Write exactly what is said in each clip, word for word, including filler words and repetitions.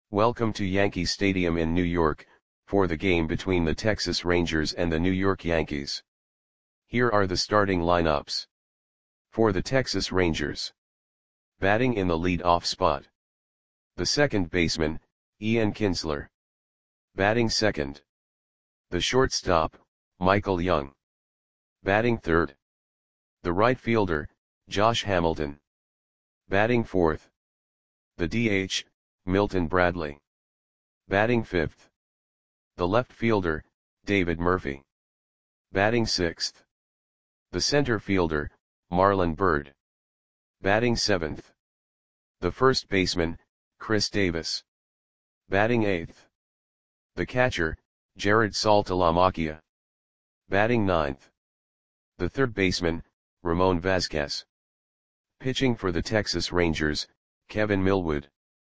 Welcome to Yankee Stadium in New York, for the game between the Texas Rangers and the New York Yankees. Here are the starting lineups. For the Texas Rangers. Batting in the lead-off spot. The second baseman, Ian Kinsler. Batting second. The shortstop, Michael Young. Batting third. The right fielder, Josh Hamilton. Batting fourth. The D H, Milton Bradley. Batting fifth. The left fielder, David Murphy. Batting sixth. The center fielder, Marlon Byrd. Batting seventh. The first baseman, Chris Davis. Batting eighth. The catcher, Jared Saltalamacchia. Batting ninth. The third baseman, Ramon Vazquez. Pitching for the Texas Rangers, Kevin Millwood.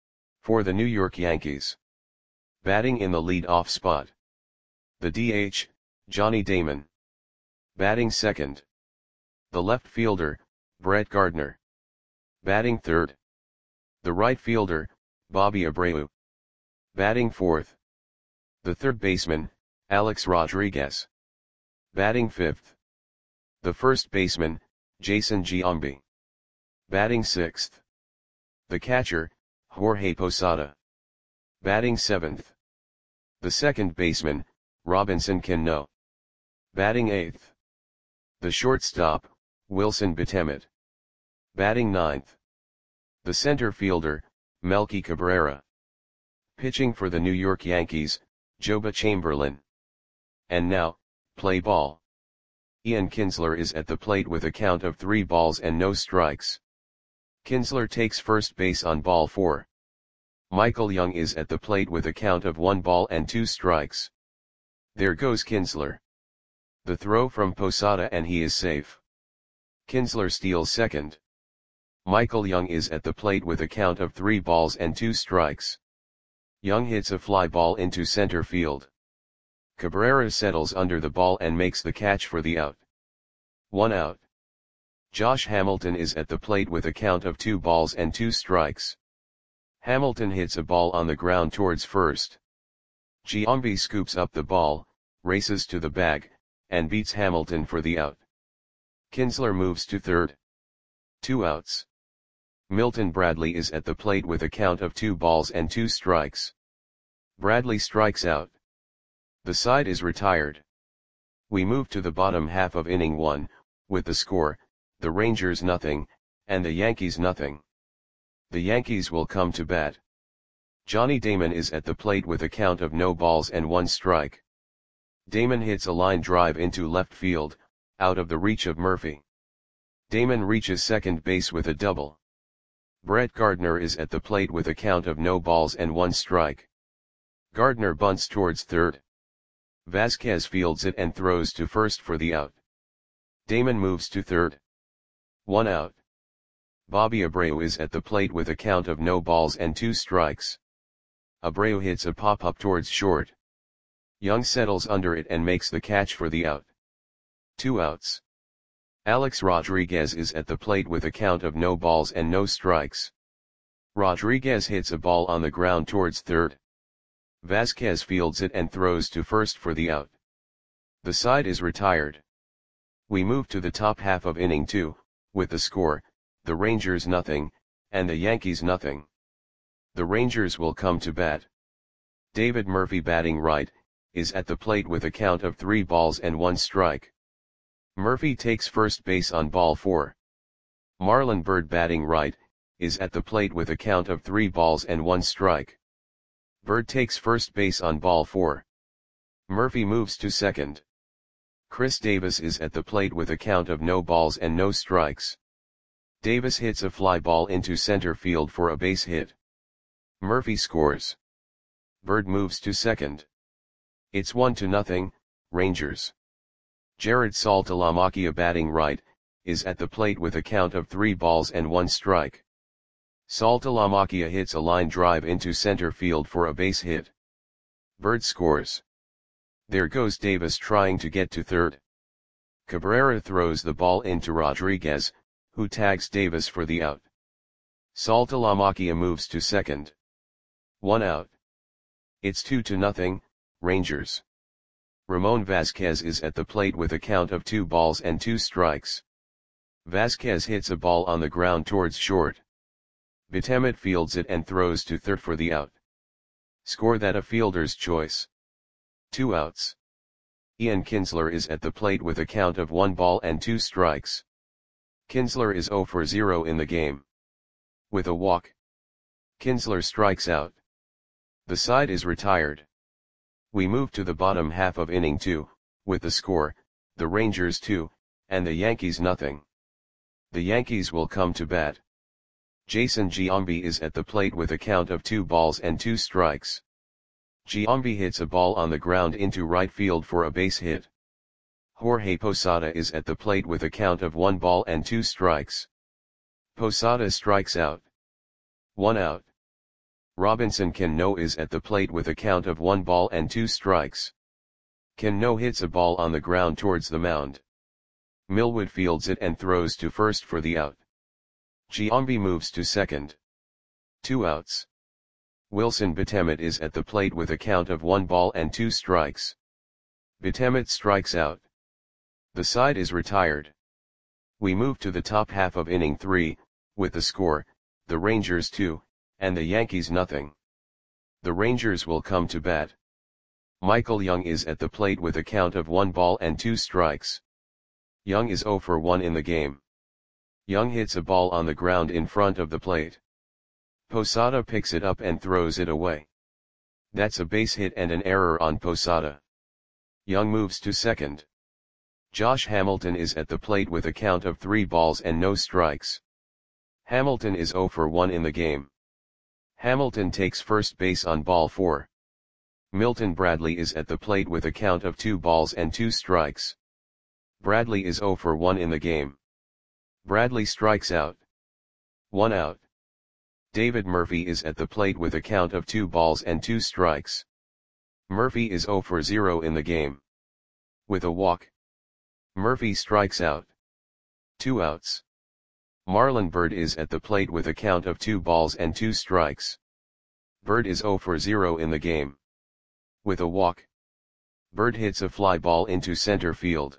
For the New York Yankees. Batting in the lead-off spot. The D H, Johnny Damon. Batting second. The left fielder, Brett Gardner. Batting third. The right fielder, Bobby Abreu. Batting fourth. The third baseman, Alex Rodriguez. Batting fifth. The first baseman, Jason Giambi. Batting sixth. The catcher, Jorge Posada. Batting seventh. The second baseman, Robinson Cano. Batting eighth. The shortstop, Wilson Betemit. Batting ninth. The center fielder, Melky Cabrera. Pitching for the New York Yankees, Joba Chamberlain. And now, play ball. Ian Kinsler is at the plate with a count of three balls and no strikes. Kinsler takes first base on ball four. Michael Young is at the plate with a count of one ball and two strikes. There goes Kinsler. The throw from Posada and he is safe. Kinsler steals second. Michael Young is at the plate with a count of three balls and two strikes. Young hits a fly ball into center field. Cabrera settles under the ball and makes the catch for the out. One out. Josh Hamilton is at the plate with a count of two balls and two strikes. Hamilton hits a ball on the ground towards first. Giambi scoops up the ball, races to the bag, and beats Hamilton for the out. Kinsler moves to third. Two outs. Milton Bradley is at the plate with a count of two balls and two strikes. Bradley strikes out. The side is retired. We move to the bottom half of inning one, with the score, the Rangers nothing, and the Yankees nothing. The Yankees will come to bat. Johnny Damon is at the plate with a count of no balls and one strike. Damon hits a line drive into left field, out of the reach of Murphy. Damon reaches second base with a double. Brett Gardner is at the plate with a count of no balls and one strike. Gardner bunts towards third. Vazquez fields it and throws to first for the out. Damon moves to third. One out. Bobby Abreu is at the plate with a count of no balls and two strikes. Abreu hits a pop-up towards short. Young settles under it and makes the catch for the out. Two outs. Alex Rodriguez is at the plate with a count of no balls and no strikes. Rodriguez hits a ball on the ground towards third. Vazquez fields it and throws to first for the out. The side is retired. We move to the top half of inning two, with the score, the Rangers nothing, and the Yankees nothing. The Rangers will come to bat. David Murphy batting right, is at the plate with a count of three balls and one strike. Murphy takes first base on ball four. Marlon Byrd batting right, is at the plate with a count of three balls and one strike. Byrd takes first base on ball four. Murphy moves to second. Chris Davis is at the plate with a count of no balls and no strikes. Davis hits a fly ball into center field for a base hit. Murphy scores. Byrd moves to second. It's one to nothing, Rangers. Jared Saltalamacchia batting right, is at the plate with a count of three balls and one strike. Saltalamacchia hits a line drive into center field for a base hit. Byrd scores. There goes Davis trying to get to third. Cabrera throws the ball into Rodriguez, who tags Davis for the out. Saltalamacchia moves to second. One out. It's two to nothing, Rangers. Ramon Vasquez is at the plate with a count of two balls and two strikes. Vasquez hits a ball on the ground towards short. Betemet fields it and throws to third for the out. Score that a fielder's choice. Two outs. Ian Kinsler is at the plate with a count of one ball and two strikes. Kinsler is zero for zero in the game. With a walk, Kinsler strikes out. The side is retired. We move to the bottom half of inning two, with the score, the Rangers two, and the Yankees nothing. The Yankees will come to bat. Jason Giambi is at the plate with a count of two balls and two strikes. Giambi hits a ball on the ground into right field for a base hit. Jorge Posada is at the plate with a count of one ball and two strikes. Posada strikes out. One out. Robinson Cano is at the plate with a count of one ball and two strikes. Cano hits a ball on the ground towards the mound. Millwood fields it and throws to first for the out. Giambi moves to second. Two outs. Wilson Betemet is at the plate with a count of one ball and two strikes. Betemet strikes out. The side is retired. We move to the top half of inning three, with the score, the Rangers two, and the Yankees nothing. The Rangers will come to bat. Michael Young is at the plate with a count of one ball and two strikes. Young is zero for one in the game. Young hits a ball on the ground in front of the plate. Posada picks it up and throws it away. That's a base hit and an error on Posada. Young moves to second. Josh Hamilton is at the plate with a count of three balls and no strikes. Hamilton is zero for one in the game. Hamilton takes first base on ball four. Milton Bradley is at the plate with a count of two balls and two strikes. Bradley is zero for one in the game. Bradley strikes out. One out. David Murphy is at the plate with a count of two balls and two strikes. Murphy is zero for zero in the game. With a walk, Murphy strikes out. Two outs. Marlon Byrd is at the plate with a count of two balls and two strikes. Byrd is zero for zero in the game. With a walk, Byrd hits a fly ball into center field.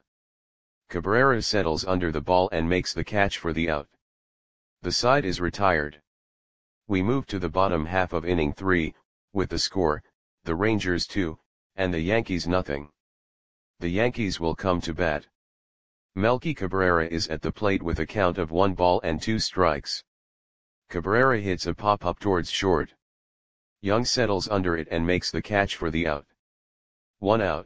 Cabrera settles under the ball and makes the catch for the out. The side is retired. We move to the bottom half of inning three, with the score, the Rangers two, and the Yankees nothing. The Yankees will come to bat. Melky Cabrera is at the plate with a count of one ball and two strikes. Cabrera hits a pop-up towards short. Young settles under it and makes the catch for the out. One out.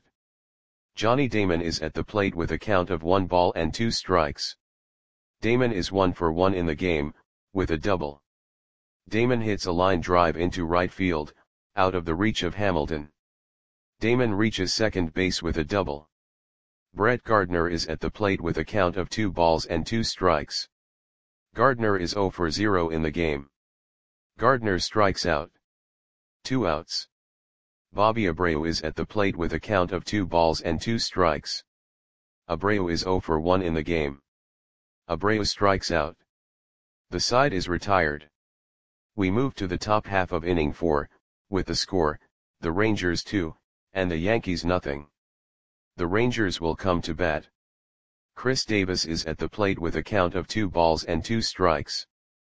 Johnny Damon is at the plate with a count of one ball and two strikes. Damon is one for one in the game, with a double. Damon hits a line drive into right field, out of the reach of Hamilton. Damon reaches second base with a double. Brett Gardner is at the plate with a count of two balls and two strikes. Gardner is zero for zero in the game. Gardner strikes out. Two outs. Bobby Abreu is at the plate with a count of two balls and two strikes. Abreu is zero for one in the game. Abreu strikes out. The side is retired. We move to the top half of inning four, with the score, the Rangers two, and the Yankees nothing. The Rangers will come to bat. Chris Davis is at the plate with a count of two balls and two strikes.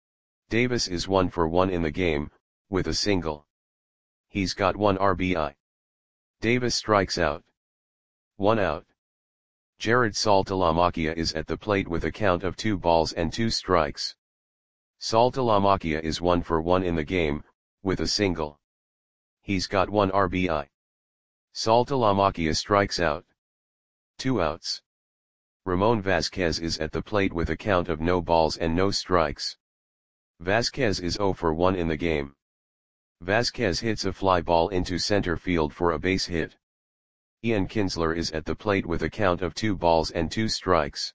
Davis is one for one in the game, with a single. He's got one R B I. Davis strikes out. One out. Jared Saltalamacchia is at the plate with a count of two balls and two strikes. Saltalamacchia is one for one in the game, with a single. He's got one R B I. Saltalamacchia strikes out. Two outs. Ramon Vasquez is at the plate with a count of no balls and no strikes. Vasquez is zero for one in the game. Vasquez hits a fly ball into center field for a base hit. Ian Kinsler is at the plate with a count of two balls and two strikes.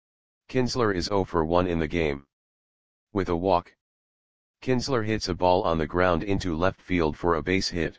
Kinsler is zero for one in the game. With a walk, Kinsler hits a ball on the ground into left field for a base hit.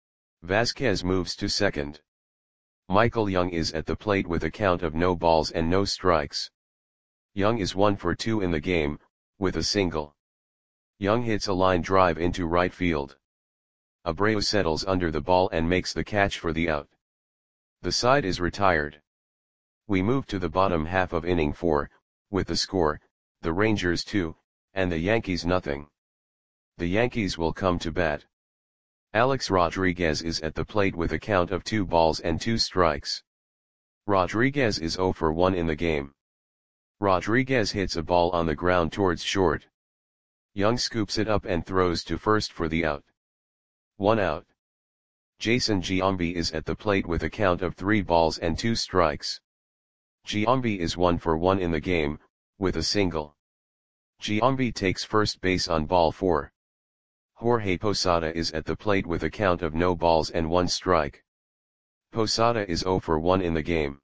Vasquez moves to second. Michael Young is at the plate with a count of no balls and no strikes. Young is one for two in the game, with a single. Young hits a line drive into right field. Abreu settles under the ball and makes the catch for the out. The side is retired. We move to the bottom half of inning four, with the score, the Rangers two, and the Yankees nothing. The Yankees will come to bat. Alex Rodriguez is at the plate with a count of two balls and two strikes. Rodriguez is zero for one in the game. Rodriguez hits a ball on the ground towards short. Young scoops it up and throws to first for the out. One out. Jason Giambi is at the plate with a count of three balls and two strikes. Giambi is one for one in the game, with a single. Giambi takes first base on ball four. Jorge Posada is at the plate with a count of no balls and one strike. Posada is zero for one in the game.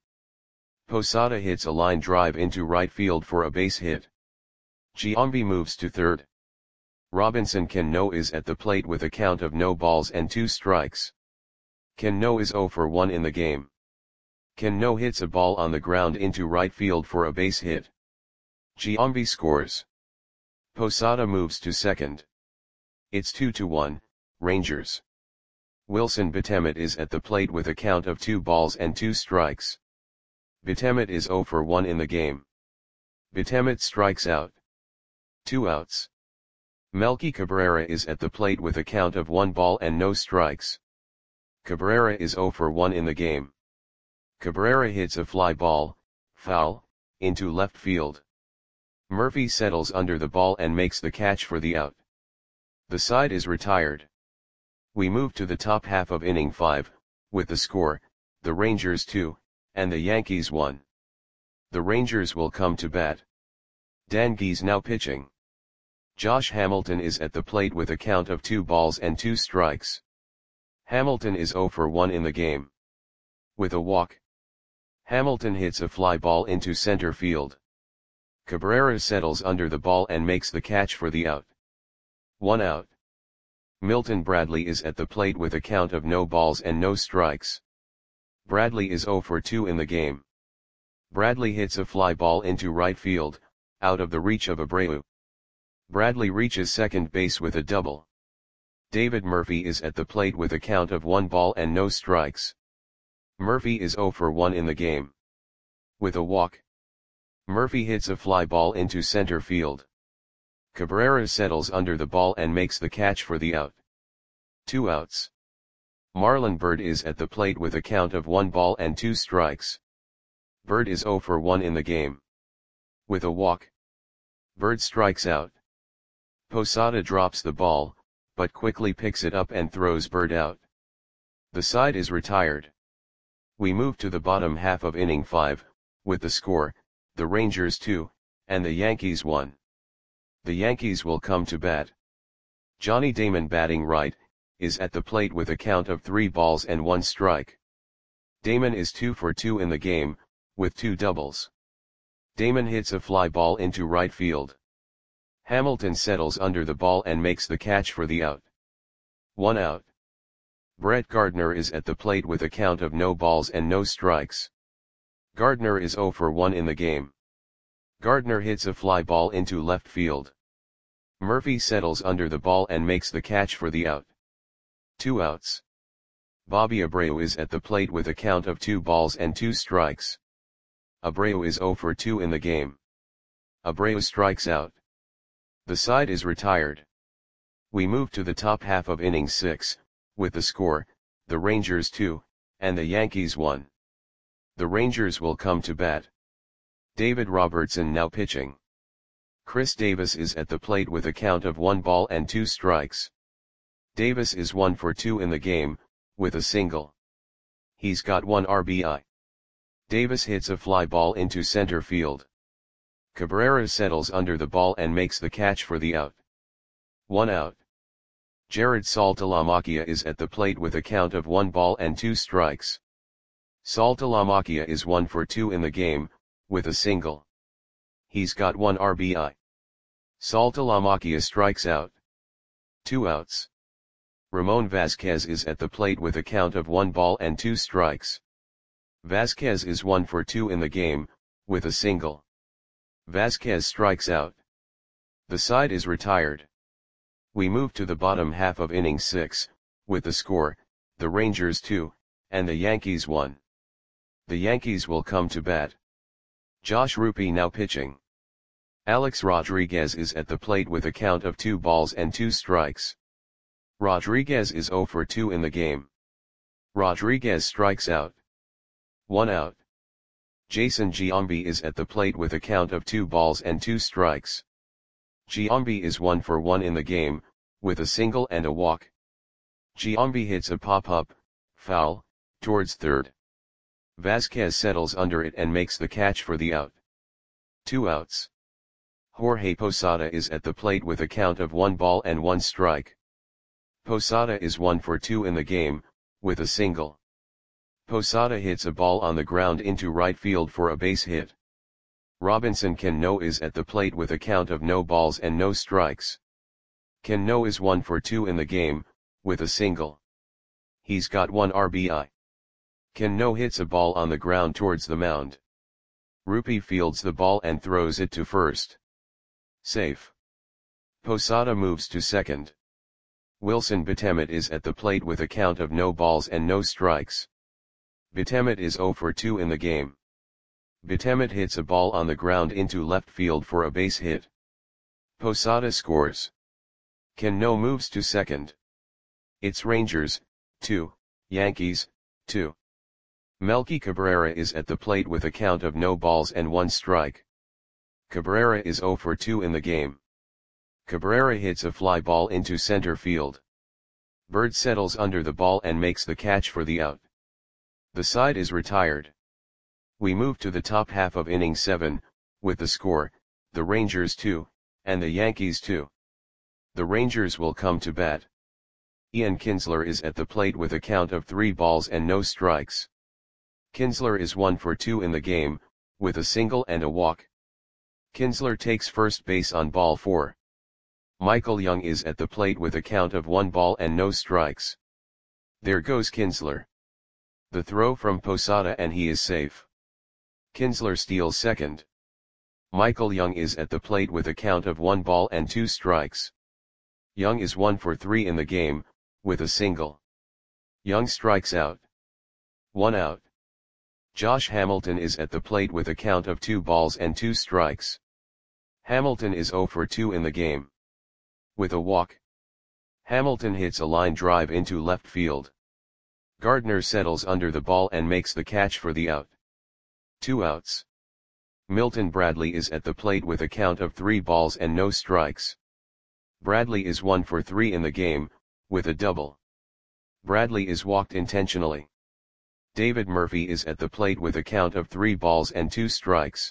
Posada hits a line drive into right field for a base hit. Giambi moves to third. Robinson Cano is at the plate with a count of no balls and two strikes. Cano is zero for one in the game. Cano hits a ball on the ground into right field for a base hit. Giambi scores. Posada moves to second. It's two to one, Rangers. Wilson Betemit is at the plate with a count of two balls and two strikes. Betemit is zero for one in the game. Betemit strikes out. Two outs. Melky Cabrera is at the plate with a count of one ball and no strikes. Cabrera is zero for one in the game. Cabrera hits a fly ball, foul, into left field. Murphy settles under the ball and makes the catch for the out. The side is retired. We move to the top half of inning five, with the score, the Rangers two, and the Yankees one. The Rangers will come to bat. Dan Geese now pitching. Josh Hamilton is at the plate with a count of two balls and two strikes. Hamilton is zero for one in the game. With a walk. Hamilton hits a fly ball into center field. Cabrera settles under the ball and makes the catch for the out. One out. Milton Bradley is at the plate with a count of no balls and no strikes. Bradley is zero for two in the game. Bradley hits a fly ball into right field, out of the reach of Abreu. Bradley reaches second base with a double. David Murphy is at the plate with a count of one ball and no strikes. Murphy is zero for one in the game. With a walk. Murphy hits a fly ball into center field. Cabrera settles under the ball and makes the catch for the out. Two outs. Marlon Byrd is at the plate with a count of one ball and two strikes. Byrd is zero for one in the game. With a walk. Byrd strikes out. Posada drops the ball, but quickly picks it up and throws Byrd out. The side is retired. We move to the bottom half of inning five, with the score, the Rangers two, and the Yankees one. The Yankees will come to bat. Johnny Damon batting right, is at the plate with a count of three balls and one strike. Damon is two for two in the game, with two doubles. Damon hits a fly ball into right field. Hamilton settles under the ball and makes the catch for the out. One out. Brett Gardner is at the plate with a count of no balls and no strikes. Gardner is zero for one in the game. Gardner hits a fly ball into left field. Murphy settles under the ball and makes the catch for the out. Two outs. Bobby Abreu is at the plate with a count of two balls and two strikes. Abreu is zero for two in the game. Abreu strikes out. The side is retired. We move to the top half of inning six, with the score, the Rangers two, and the Yankees one. The Rangers will come to bat. David Robertson now pitching. Chris Davis is at the plate with a count of one ball and two strikes. Davis is one for two in the game, with a single. He's got one R B I. Davis hits a fly ball into center field. Cabrera settles under the ball and makes the catch for the out. One out. Jared Saltalamacchia is at the plate with a count of one ball and two strikes. Saltalamacchia is one for two in the game, with a single. He's got one R B I. Saltalamacchia strikes out. Two outs. Ramon Vasquez is at the plate with a count of one ball and two strikes. Vasquez is one for two in the game, with a single. Vasquez strikes out. The side is retired. We move to the bottom half of inning six, with the score, the Rangers two, and the Yankees one. The Yankees will come to bat. Josh Rupe now pitching. Alex Rodriguez is at the plate with a count of two balls and two strikes. Rodriguez is zero for two in the game. Rodriguez strikes out. One out. Jason Giambi is at the plate with a count of two balls and two strikes. Giambi is one for one in the game, with a single and a walk. Giambi hits a pop-up, foul, towards third. Vasquez settles under it and makes the catch for the out. Two outs. Jorge Posada is at the plate with a count of one ball and one strike. Posada is one for two in the game, with a single. Posada hits a ball on the ground into right field for a base hit. Robinson Cano is at the plate with a count of no balls and no strikes. Cano is one for two in the game, with a single. He's got one R B I. Cano hits a ball on the ground towards the mound. Rupe fields the ball and throws it to first. Safe. Posada moves to second. Wilson Betemet is at the plate with a count of no balls and no strikes. Betemet is zero for two in the game. Betemet hits a ball on the ground into left field for a base hit. Posada scores. Cano moves to second. It's Rangers, two, Yankees, two. Melky Cabrera is at the plate with a count of no balls and one strike. Cabrera is zero for two in the game. Cabrera hits a fly ball into center field. Bird settles under the ball and makes the catch for the out. The side is retired. We move to the top half of inning seven, with the score, the Rangers two, and the Yankees two. The Rangers will come to bat. Ian Kinsler is at the plate with a count of three balls and no strikes. Kinsler is one for two in the game, with a single and a walk. Kinsler takes first base on ball four. Michael Young is at the plate with a count of one ball and no strikes. There goes Kinsler. The throw from Posada and he is safe. Kinsler steals second. Michael Young is at the plate with a count of one ball and two strikes. Young is one for three in the game, with a single. Young strikes out. One out. Josh Hamilton is at the plate with a count of two balls and two strikes. Hamilton is zero for two in the game. With a walk. Hamilton hits a line drive into left field. Gardner settles under the ball and makes the catch for the out. Two outs. Milton Bradley is at the plate with a count of three balls and no strikes. Bradley is one for three in the game, with a double. Bradley is walked intentionally. David Murphy is at the plate with a count of three balls and two strikes.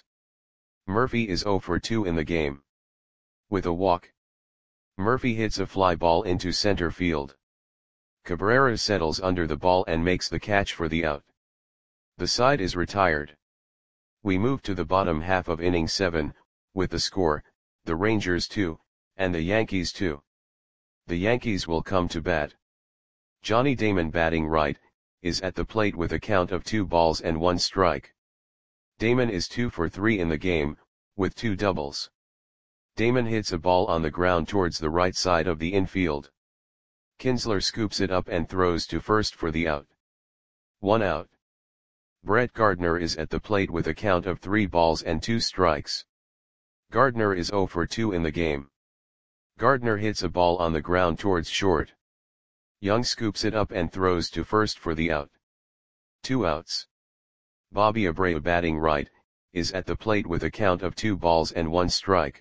Murphy is zero for two in the game. With a walk. Murphy hits a fly ball into center field. Cabrera settles under the ball and makes the catch for the out. The side is retired. We move to the bottom half of inning seven, with the score, the Rangers two, and the Yankees two. The Yankees will come to bat. Johnny Damon batting right, is at the plate with a count of two balls and one strike. Damon is two for three in the game, with two doubles. Damon hits a ball on the ground towards the right side of the infield. Kinsler scoops it up and throws to first for the out. One out. Brett Gardner is at the plate with a count of three balls and two strikes. Gardner is zero for two in the game. Gardner hits a ball on the ground towards short. Young scoops it up and throws to first for the out. Two outs. Bobby Abreu batting right, is at the plate with a count of two balls and one strike.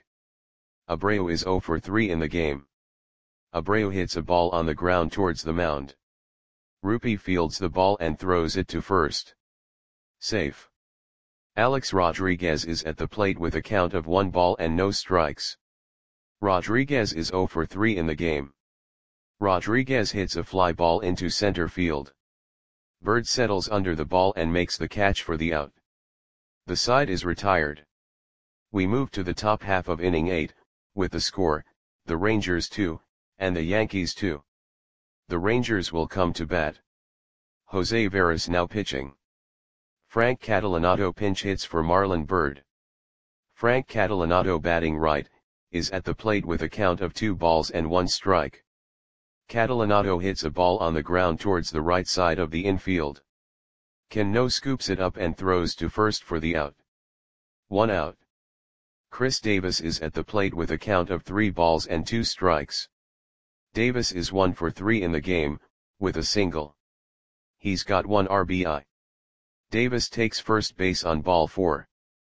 Abreu is zero for three in the game. Abreu hits a ball on the ground towards the mound. Rupe fields the ball and throws it to first. Safe. Alex Rodriguez is at the plate with a count of one ball and no strikes. Rodriguez is zero for three in the game. Rodriguez hits a fly ball into center field. Bird settles under the ball and makes the catch for the out. The side is retired. We move to the top half of inning eight, with the score, the Rangers two, and the Yankees two. The Rangers will come to bat. Jose Veras now pitching. Frank Catalanotto pinch hits for Marlon Byrd. Frank Catalanotto batting right, is at the plate with a count of two balls and one strike. Catalanato hits a ball on the ground towards the right side of the infield. Cano scoops it up and throws to first for the out. One out. Chris Davis is at the plate with a count of three balls and two strikes. Davis is one for three in the game, with a single. He's got one R B I. Davis takes first base on ball four.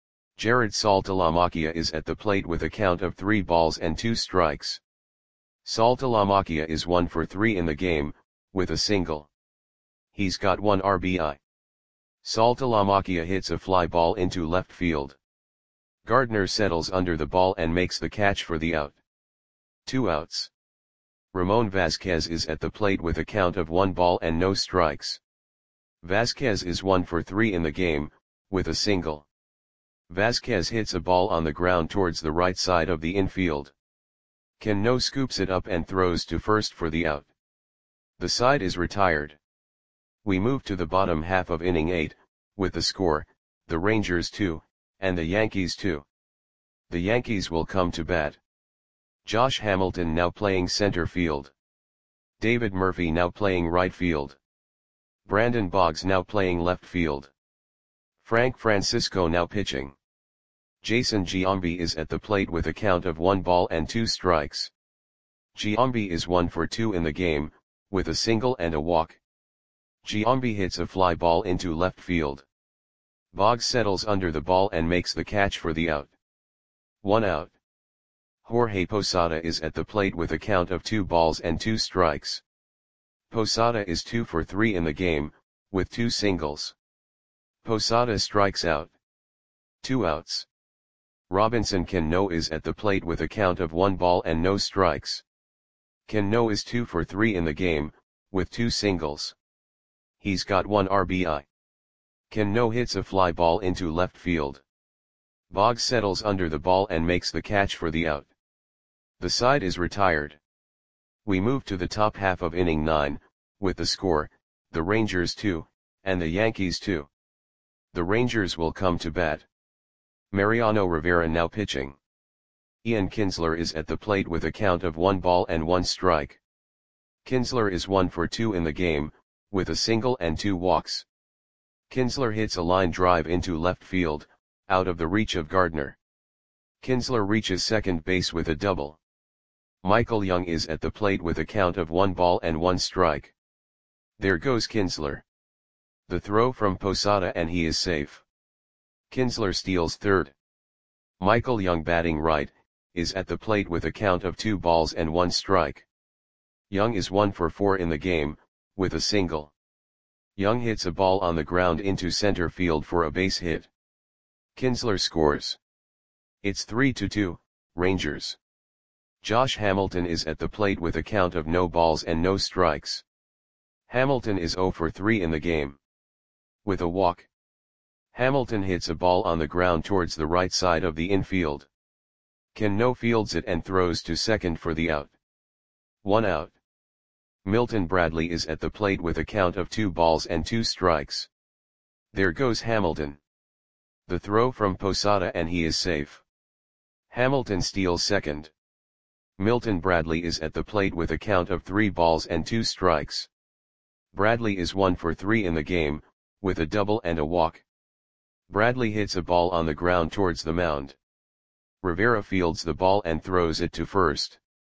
Jared Saltalamacchia is at the plate with a count of three balls and two strikes. Saltalamacchia is one for three in the game, with a single. He's got one R B I. Saltalamacchia hits a fly ball into left field. Gardner settles under the ball and makes the catch for the out. Two outs. Ramon Vasquez is at the plate with a count of one ball and no strikes. Vasquez is one for three in the game, with a single. Vasquez hits a ball on the ground towards the right side of the infield. Cano scoops it up and throws to first for the out. The side is retired. We move to the bottom half of inning eight, with the score, the Rangers two, and the Yankees two. The Yankees will come to bat. Josh Hamilton now playing center field. David Murphy now playing right field. Brandon Boggs now playing left field. Frank Francisco now pitching. Jason Giambi is at the plate with a count of one ball and two strikes. Giambi is one for two in the game, with a single and a walk. Giambi hits a fly ball into left field. Boggs settles under the ball and makes the catch for the out. One out. Jorge Posada is at the plate with a count of two balls and two strikes. Posada is two for three in the game, with two singles. Posada strikes out. Two outs. Robinson Cano is at the plate with a count of one ball and no strikes. Cano is two for three in the game, with two singles. He's got one R B I. Cano hits a fly ball into left field. Boggs settles under the ball and makes the catch for the out. The side is retired. We move to the top half of inning nine, with the score, the Rangers two, and the Yankees two. The Rangers will come to bat. Mariano Rivera now pitching. Ian Kinsler is at the plate with a count of one ball and one strike. Kinsler is one for two in the game, with a single and two walks. Kinsler hits a line drive into left field, out of the reach of Gardner. Kinsler reaches second base with a double. Michael Young is at the plate with a count of one ball and one strike. There goes Kinsler. The throw from Posada and he is safe. Kinsler steals third. Michael Young batting right, is at the plate with a count of two balls and one strike. Young is one for four in the game, with a single. Young hits a ball on the ground into center field for a base hit. Kinsler scores. It's three to two, Rangers. Josh Hamilton is at the plate with a count of no balls and no strikes. Hamilton is zero for three in the game. With a walk. Hamilton hits a ball on the ground towards the right side of the infield. Cano fields it and throws to second for the out. One out. Milton Bradley is at the plate with a count of two balls and two strikes. There goes Hamilton. The throw from Posada and he is safe. Hamilton steals second. Milton Bradley is at the plate with a count of three balls and two strikes. Bradley is one for three in the game, with a double and a walk. Bradley hits a ball on the ground towards the mound. Rivera fields the ball and throws it to first.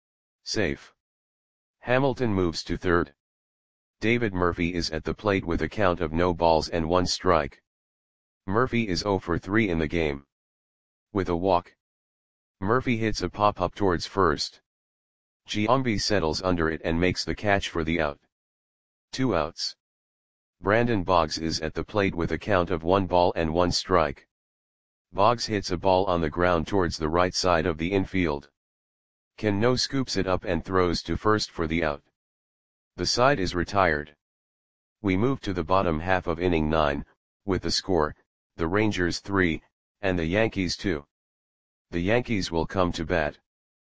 Safe. Hamilton moves to third. David Murphy is at the plate with a count of no balls and one strike. Murphy is zero for three in the game. With a walk. Murphy hits a pop-up towards first. Giambi settles under it and makes the catch for the out. Two outs. Brandon Boggs is at the plate with a count of one ball and one strike. Boggs hits a ball on the ground towards the right side of the infield. Cano scoops it up and throws to first for the out. The side is retired. We move to the bottom half of inning nine, with the score, the Rangers three, and the Yankees two. The Yankees will come to bat.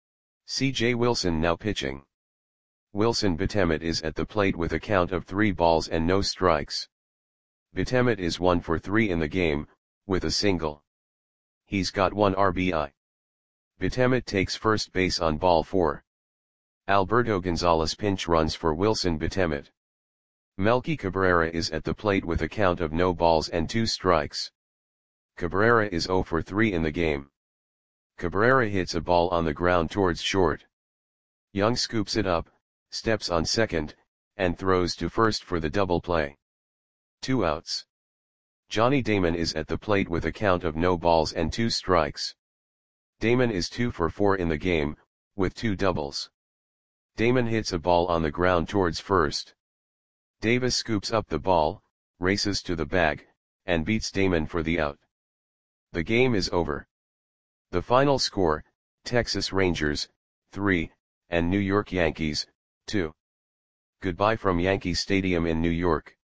C J Wilson now pitching. Wilson Betemet is at the plate with a count of three balls and no strikes. Betemet is one for three in the game, with a single. He's got one R B I. Betemet takes first base on ball four. Alberto Gonzalez pinch runs for Wilson Betemit. Melky Cabrera is at the plate with a count of no balls and two strikes. Cabrera is zero for three in the game. Cabrera hits a ball on the ground towards short. Young scoops it up, steps on second, and throws to first for the double play. Two outs. Johnny Damon is at the plate with a count of no balls and two strikes. Damon is two for four in the game, with two doubles. Damon hits a ball on the ground towards first. Davis scoops up the ball, races to the bag, and beats Damon for the out. The game is over. The final score, Texas Rangers, three, and New York Yankees, two. Goodbye from Yankee Stadium in New York.